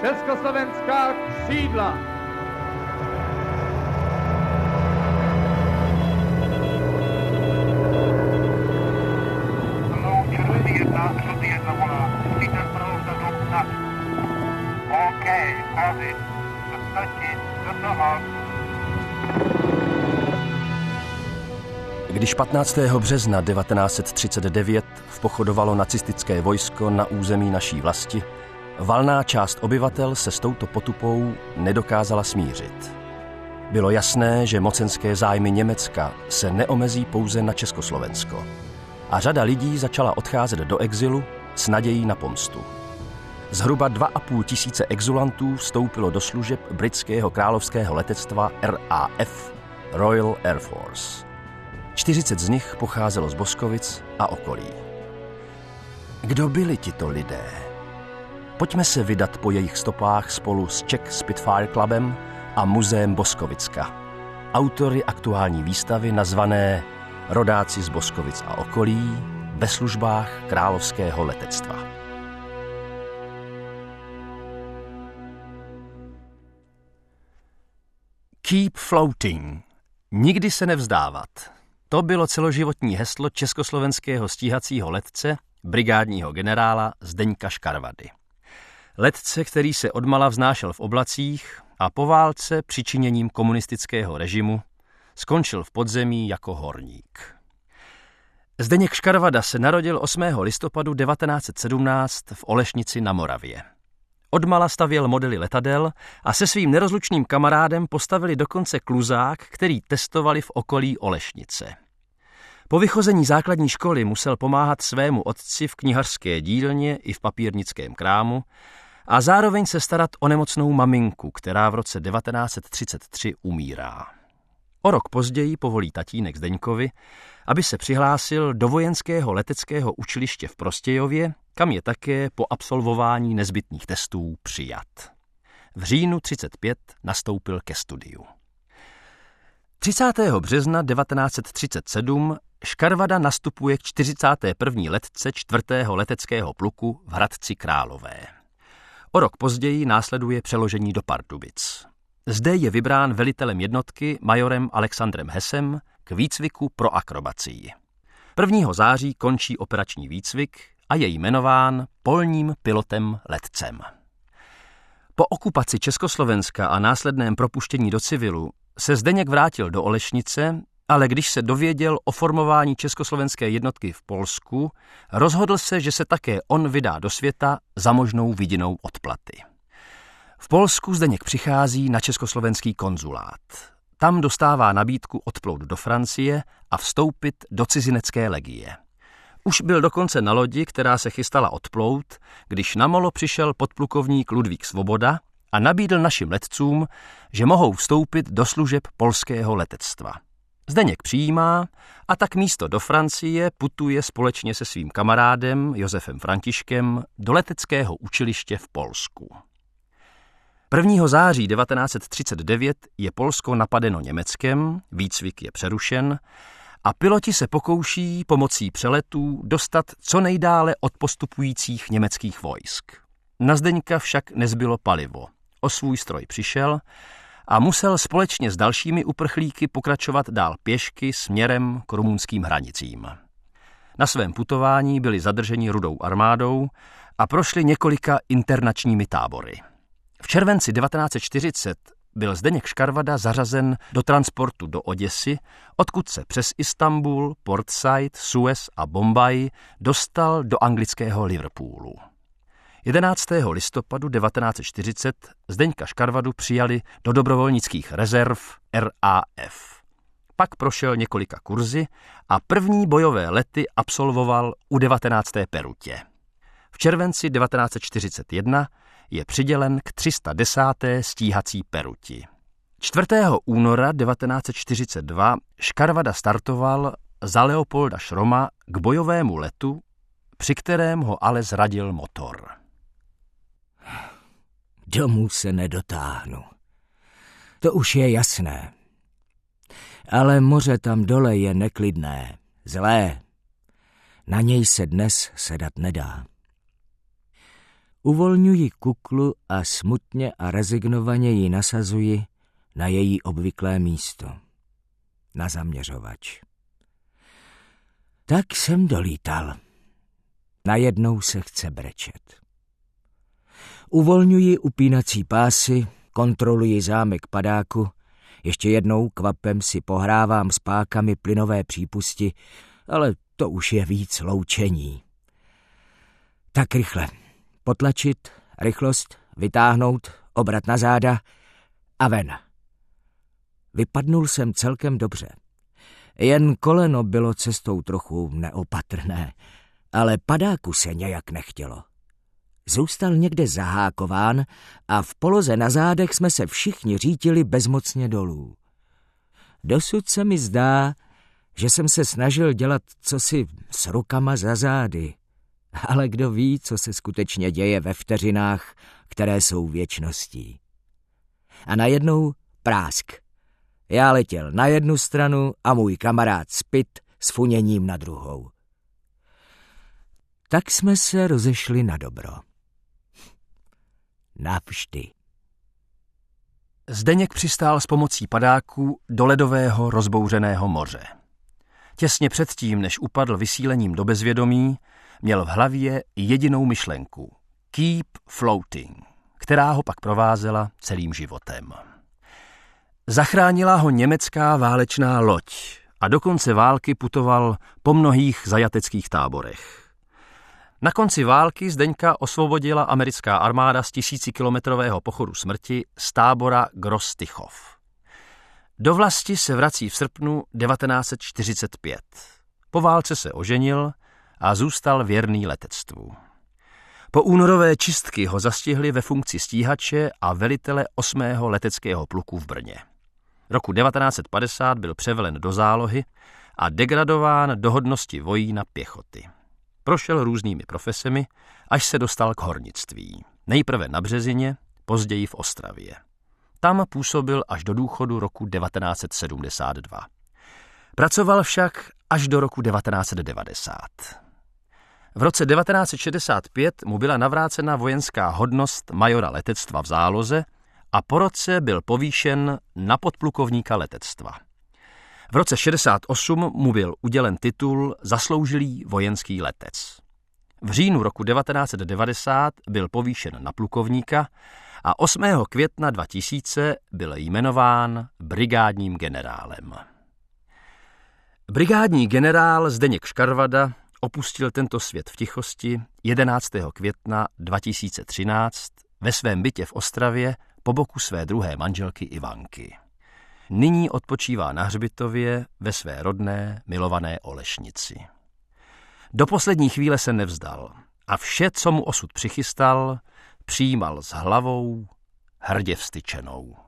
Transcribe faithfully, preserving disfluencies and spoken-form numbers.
Československá křídla. Když patnáctého března devatenáct set třicet devět vpochodovalo nacistické vojsko na území naší vlasti, valná část obyvatel se s touto potupou nedokázala smířit. Bylo jasné, že mocenské zájmy Německa se neomezí pouze na Československo a řada lidí začala odcházet do exilu s nadějí na pomstu. Zhruba dva a půl tisíce exulantů vstoupilo do služeb britského královského letectva R A F, Royal Air Force. čtyřicet z nich pocházelo z Boskovic a okolí. Kdo byli tito lidé? Pojďme se vydat po jejich stopách spolu s Czech Spitfire Clubem a Muzeem Boskovicka, autory aktuální výstavy nazvané Rodáci z Boskovic a okolí ve službách královského letectva. Keep floating. Nikdy se nevzdávat. To bylo celoživotní heslo československého stíhacího letce, brigádního generála Zdeňka Škarvady. Letce, který se odmala vznášel v oblacích a po válce přičiněním komunistického režimu skončil v podzemí jako horník. Zdeněk Škarvada se narodil osmého listopadu devatenáct set sedmnáct v Olešnici na Moravě. Odmala stavěl modely letadel a se svým nerozlučným kamarádem postavili dokonce kluzák, který testovali v okolí Olešnice. Po vychození základní školy musel pomáhat svému otci v knihařské dílně i v papírnickém krámu a zároveň se starat o nemocnou maminku, která v roce devatenáct set třicet tři umírá. O rok později povolí tatínek Zdeňkovi, aby se přihlásil do vojenského leteckého učiliště v Prostějově, kam je také po absolvování nezbytných testů přijat. V říjnu třicet pět nastoupil ke studiu. třicátého března devatenáct set třicet sedm Škarvada nastupuje k čtyřicáté první letce čtvrtého leteckého pluku v Hradci Králové. O rok později následuje přeložení do Pardubic. Zde je vybrán velitelem jednotky majorem Alexandrem Hessem k výcviku pro akrobacii. prvního září končí operační výcvik a je jmenován polním pilotem letcem. Po okupaci Československa a následném propuštění do civilu se Zdeněk vrátil do Olešnice, ale když se dověděl o formování československé jednotky v Polsku, rozhodl se, že se také on vydá do světa za možnou vidinou odplaty. V Polsku Zdeněk přichází na československý konzulát. Tam dostává nabídku odplout do Francie a vstoupit do cizinecké legie. Už byl dokonce na lodi, která se chystala odplout, když na molo přišel podplukovník Ludvík Svoboda a nabídl našim letcům, že mohou vstoupit do služeb polského letectva. Zdeněk přijímá a tak místo do Francie putuje společně se svým kamarádem Josefem Františkem do leteckého učiliště v Polsku. prvního září devatenáct set třicet devět je Polsko napadeno Německem, výcvik je přerušen a piloti se pokouší pomocí přeletů dostat co nejdále od postupujících německých vojsk. Na Zdeňka však nezbylo palivo. O svůj stroj přišel a musel společně s dalšími uprchlíky pokračovat dál pěšky směrem k rumunským hranicím. Na svém putování byli zadrženi Rudou armádou a prošli několika internačními tábory. V červenci devatenáct set čtyřicet byl Zdeněk Škarvada zařazen do transportu do Oděsy, odkud se přes Istanbul, Port Said, Suez a Bombaj dostal do anglického Liverpoolu. jedenáctého listopadu devatenáct set čtyřicet Zdeňka Škarvadu přijali do dobrovolnických rezerv R A F. Pak prošel několika kurzy a první bojové lety absolvoval u devatenácté Perutě. V červenci devatenáct set čtyřicet jedna je přidělen k tři sta desáté stíhací Peruti. čtvrtého února devatenáct set čtyřicet dva Škarvada startoval za Leopolda Šroma k bojovému letu, při kterém ho ale zradil motor. Domů se nedotáhnu. To už je jasné. Ale moře tam dole je neklidné, zlé. Na něj se dnes sedat nedá. Uvolňuji kuklu a smutně a rezignovaně ji nasazuji na její obvyklé místo. Na zaměřovač. Tak jsem dolítal. Najednou se chce brečet. Uvolňuji upínací pásy, kontroluji zámek padáku, ještě jednou kvapem si pohrávám s pákami plynové přípusti, ale to už je víc loučení. Tak rychle. Potlačit, rychlost, vytáhnout, obrat na záda a ven. Vypadnul jsem celkem dobře. Jen koleno bylo cestou trochu neopatrné, ale padáku se nějak nechtělo. Zůstal někde zahákován a v poloze na zádech jsme se všichni řítili bezmocně dolů. Dosud se mi zdá, že jsem se snažil dělat cosi s rukama za zády, ale kdo ví, co se skutečně děje ve vteřinách, které jsou věčností. A najednou prásk. Já letěl na jednu stranu a můj kamarád Spit s funěním na druhou. Tak jsme se rozešli na dobro. Navždy. Zdeněk přistál s pomocí padáků do ledového rozbouřeného moře. Těsně předtím, než upadl vysílením do bezvědomí, měl v hlavě jedinou myšlenku – keep floating, která ho pak provázela celým životem. Zachránila ho německá válečná loď a do konce války putoval po mnohých zajateckých táborech. Na konci války Zdeňka osvobodila americká armáda z tisícikilometrového pochodu smrti z tábora Gross Tychov. Do vlasti se vrací v srpnu devatenáct set čtyřicet pět. Po válce se oženil a zůstal věrný letectvu. Po únorové čistky ho zastihli ve funkci stíhače a velitele osmého leteckého pluku v Brně. Roku devatenáct set padesát byl převelen do zálohy a degradován do hodnosti vojína pěchoty. Prošel různými profesemi, až se dostal k hornictví. Nejprve na Březině, později v Ostravě. Tam působil až do důchodu roku devatenáct set sedmdesát dva. Pracoval však až do roku devatenáct set devadesát. V roce devatenáct set šedesát pět mu byla navrácena vojenská hodnost majora letectva v záloze a po roce byl povýšen na podplukovníka letectva. V roce šedesát osm mu byl udělen titul Zasloužilý vojenský letec. V říjnu roku devatenáct set devadesát byl povýšen na plukovníka a osmého května dva tisíce byl jmenován brigádním generálem. Brigádní generál Zdeněk Škarvada opustil tento svět v tichosti jedenáctého května dva tisíce třináct ve svém bytě v Ostravě po boku své druhé manželky Ivanky. Nyní odpočívá na hřbitově ve své rodné, milované Olešnici. Do poslední chvíle se nevzdal a vše, co mu osud přichystal, přijímal s hlavou hrdě vztyčenou.